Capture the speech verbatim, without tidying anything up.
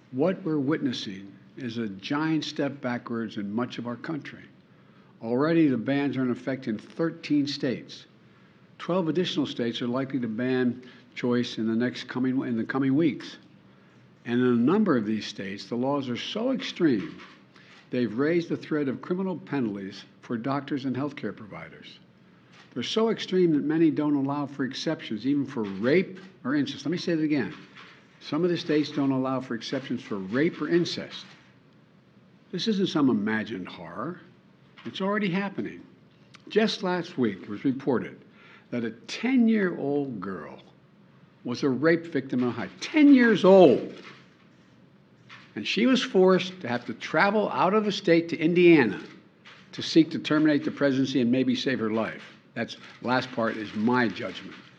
What we're witnessing is a giant step backwards in much of our country. Already, the bans are in effect in thirteen states. twelve additional states are likely to ban choice in the next coming in the coming weeks. And in a number of these states, the laws are so extreme, they've raised the threat of criminal penalties for doctors and healthcare providers. They're so extreme that many don't allow for exceptions, even for rape or incest. Let me say that again. Some of the states don't allow for exceptions for rape or incest. This isn't some imagined horror. It's already happening. Just last week, it was reported that a ten-year-old girl was a rape victim in Ohio. ten years old. And she was forced to have to travel out of the state to Indiana to seek to terminate the presidency and maybe save her life. That's last part is my judgment.